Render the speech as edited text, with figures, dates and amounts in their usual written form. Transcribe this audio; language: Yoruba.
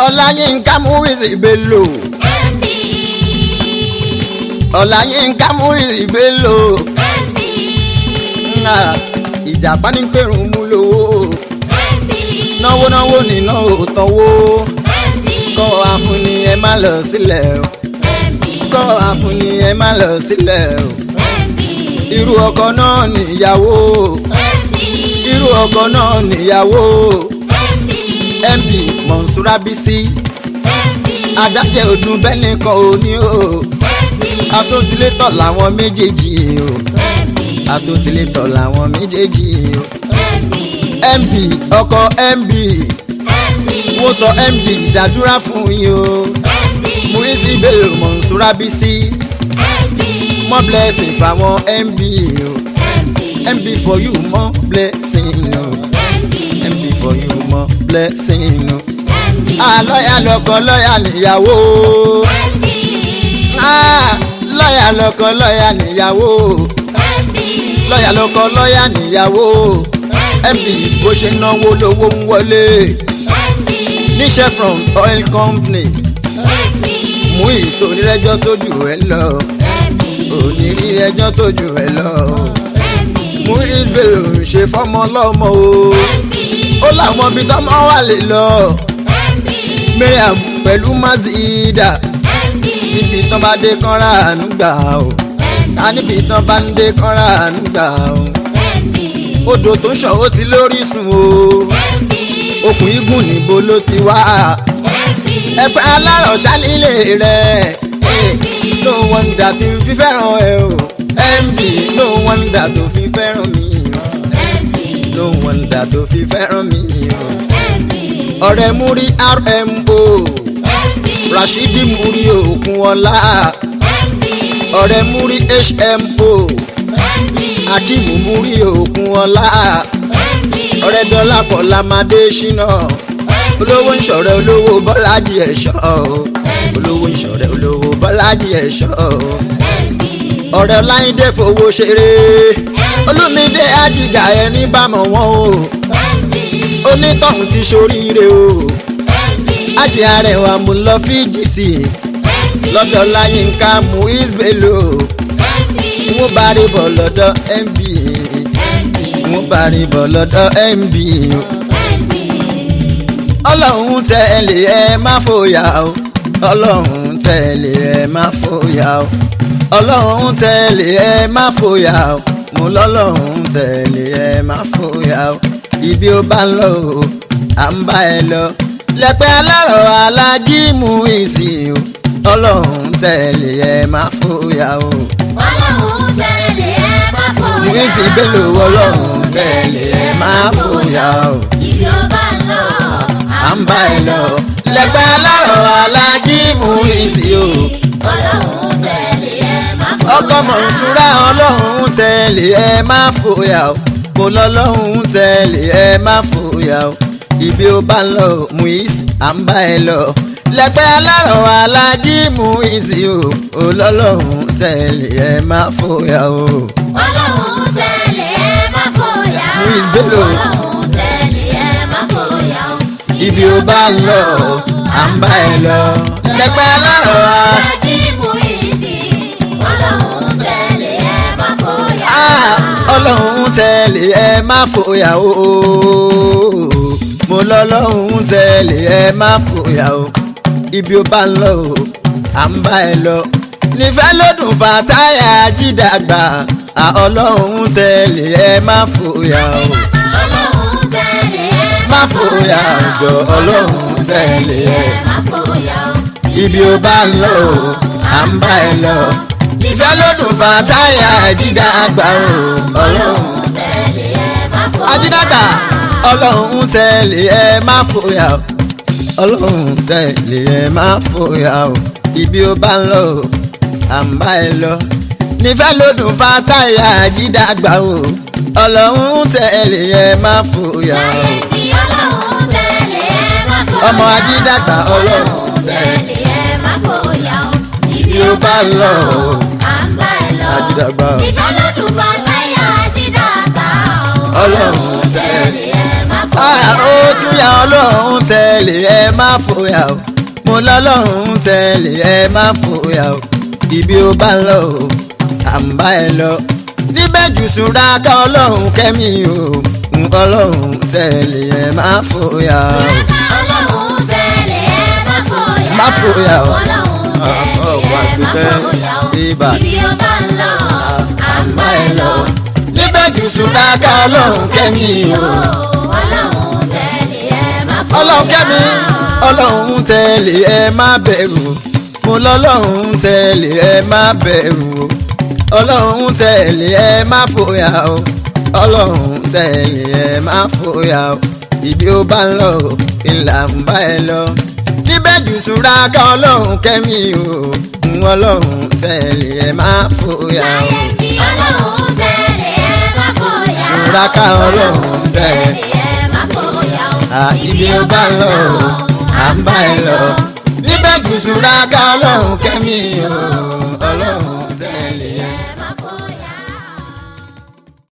Ọláyínká Muiz Bello. MB. Ọláyínká Muiz Bello. MB. Ìjàpá ní pẹ̀rùn mú lówó. MB. Náwó nínú òtánwó. MB. Kọ́ àfúnni ẹ má lọ sílẹ̀ o. MB. Kọ́ àfúnni ẹ má lọ sílẹ̀ o. MB. Irú ọkọ náà níyàwó. MB. Irú ọkọ náà níyàwó. MB. MB Monsura Bisi. MB. Adájẹ́ ọdún bẹ́ẹ̀ nìkan ò ní o. MB. Atótilétọ̀ làwọn méjèèjì o. MB. Atótilétọ̀ làwọn méjèèjì o. MB. MB ọkọ MB. MB. Wọ́n sọ MB dàdúrà fún yín o. MB. Muiz Bello Monsura Bisi. MB. More blessing fáwọn MB o. MB. MB for you more blessing o. MB. MB for you more blessing o. MB. Lọ́yà lọ́kọ lọ́yà níyàwó. MB. Lọ́yà lọ́kọ lọ́yà níyàwó. MB. Lọ́yà lọ́kọ lọ́yà níyàwó. MB bó ṣe náwó lówó ń wọlé. MB. Níṣẹ́ from oil company. MB. Muiz onírẹ́jọ́ tó jù ẹ́ lọ. MB. Onírí ẹjọ́ tó jù ẹ́ lọ. MB. Muiz Bello ń ṣe fọ́mọ lọ́mọ o. MB. Ó láwọn ibi tọ́mọ wà lè lọ. MB. Mariam pẹ̀lú Mazida. MB. Níbi tán bá dé kán rà ánú gbà o. Ta níbi tán bá ń dé kán rà ánú gbà o. MB. Odò tó ń ṣàn ó ti lórísun o. MB. Okùn igun níbo ló ti wá. MB. Ẹ̀pẹ́ alárọ̀ ṣálílé rẹ̀. No wonder tí n fi fẹ́ràn ẹ o. MB no wonder tó fi fẹ́ràn mi o. MB. No wonder tó fi fẹ́ràn mi o. MB. Ọ̀rẹ́ Múrí RMO. MB. Rashidi Múrí Òkunọlá. MB. Ọ̀rẹ́ Múrí HMO. MB. Akíìmù Múrí Òkunọlá. MB. Ọ̀rẹ́ Dọ́lápọ̀ Lámádé Ṣínà. Olówó ń ṣọ̀rẹ́ olówó Bọ́lájì Ẹ̀ṣọ́. Olówó ń ṣọ̀rẹ́ olówó Bọ́lájì Ẹ̀ṣọ́. MB. Ọ̀rẹ́ Ọláyíndé fowó ṣeré. Olúmídé Àjìgà ẹni bá mọ̀ wọ́n o. MB. Onítọ̀hún ti ṣoríire o. MB. Àjì Arẹwà mú lọ Fíjì sí i. MB. Lọ́dọ̀ Ọláyínká Muiz Bello. MB. Wọ́n bá rí bọ̀ lọ́dọ̀ MB. MB. Wọ́n bá rí bọ̀ lọ́dọ̀ MB. MB. Ọlọ́run tẹ̀lé ẹ má fòyà o. Ọlọ́run tẹ̀lé ẹ má fòyà o. Ọlọ́run tẹ̀lé ẹ má fòyà o. Mo lọ́lọ́run tẹ̀lé ẹ má fòyà o. Ibi ó bá ń lọ o, à ń bá ẹ lọ. Lẹ́pẹ́ alárọ̀ Alájí Muiz o. Ọlọ́run tẹ̀lé ẹ má fòyà o. Ọlọ́run tẹ̀lé ẹ má fòyà. Muiz Bello Ọlọ́run tẹ̀lé ẹ má fòyà o. Ibi ó bá ń lọ, À ń bá ẹ lọ. Lẹ́pẹ́ alárọ̀ Alájí Muiz o. Ọlọ́run tẹ̀lé ẹ má fòyà. Ọkọ Monsura Ọlọ́run tẹ̀lé ẹ má fòyà o. Mo lọ́lọ́run tẹ̀lé ẹ má fòyà o. Ibi ó bá ń lọ Muiz à ń bá ẹ lọ. Lẹ́pẹ́ alárọ̀ Alájí Muiz o. Ọlọ́run tẹ̀lé ẹ má fòyà o. Ọlọ́run tẹ̀lé ẹ má fòyà. Muiz Bello. Ọlọ́run tẹ̀lé ẹ má fòyà. Ibi ó bá ń lọ à ń bá ẹ lọ. Lẹ́pẹ́ alárọ̀ Alájí Muiz. Ọlọ́run tẹ̀lé ẹ má fòyà. Ọlọ́run tẹ̀lé ẹ má fòyà o. Mo lọ́lọ́run tẹ̀lé ẹ má fòyà o. Ibi ó bá ń lọ o à ń bá ẹ lọ. Nífẹ̀ẹ́ lódùn Fàtáyà Jídàgbà. Ọlọ́run tẹ̀lé ẹ má fòyà o. Ọlọ́run tẹ̀lé ẹ Má fòyà jọ Ọlọ́run tẹ̀lé ẹ. má fòyà. Ibi ó bá ń lọ o à ń bá ẹ lọ. Nífẹ̀ẹ́ lódùn Fàtáyà Jídàgbà o. Ọlọ́run Tẹ̀lé ẹ má fòyà. Ajídàgbà. Ọlọ́run tẹ̀lé ẹ má fòyà o. Ọlọ́run tẹ̀lé ẹ má fòyà o. Ibi ó bá ń lọ o à ń bá ẹ lọ. Nífẹ̀ẹ́ lódùn Fàtáyà Jídàgbà o. Ọlọ́run tẹ̀lé ẹ má fòyà o. Ibi Ọlọ́run tẹ̀lé ẹ má fòyà. Ọmọ Ajídàgbà Ọlọ́run tẹ̀lé ẹ má fòyà. Ibi ó bá ń lọ o à ń bá ẹ lọ. Ajídàgbà o. Ìfẹ́ lọ́dún Fàtáyà Jídàgbà o. Ọlọ́run tẹ̀lé ẹ má fòyà. ó tún yá ọlọ́run tẹ̀lé ẹ má fòyà o mo lọ́lọ́run tẹ̀lé ẹ má fòyà o ibi ó bá ń lọ o à ń bá ẹ lọ níbẹ̀ jù súra ká ọlọ́run kẹ́mi o ọlọ́run tẹ̀lé ẹ má fòyà o. Ọlọ́run tẹ̀lé ẹ má fòyà. Má fòyà o. Ọlọ́run tẹ̀lé ẹ má fòyà o. Ibà. Ibi ó bá ń lọ à ń bá ẹ lọ. níbẹ̀ jù súra ká ọlọ́run kẹ́mi o. Ọlọ́run tẹ̀lé ẹ má fòyà. ọlọ́run kẹ́mi ọlọ́run tẹ̀lé ẹ má bẹ̀rù mo lọ́lọ́run tẹ̀lé ẹ má bẹ̀rù ọlọ́run tẹ̀lé ẹ má fòyà o ọlọ́run tẹ̀lé ẹ má fòyà o ibi ó bá ń lọ ìlà ń bá ẹ lọ níbẹ̀ jù súra ká ọlọ́run kẹ́mi o ọlọ́run tẹ̀lé ẹ má fòyà o. Láyé mi Ọlọ́run tẹ̀lé ẹ má fòyà. súra ká ọlọ́run tẹ̀lé ẹ má fòyà o. ibi ó bá ń lọ à ń bá ẹ lọ níbẹ̀ jù súra ká ọlọ́run kẹ́mi o.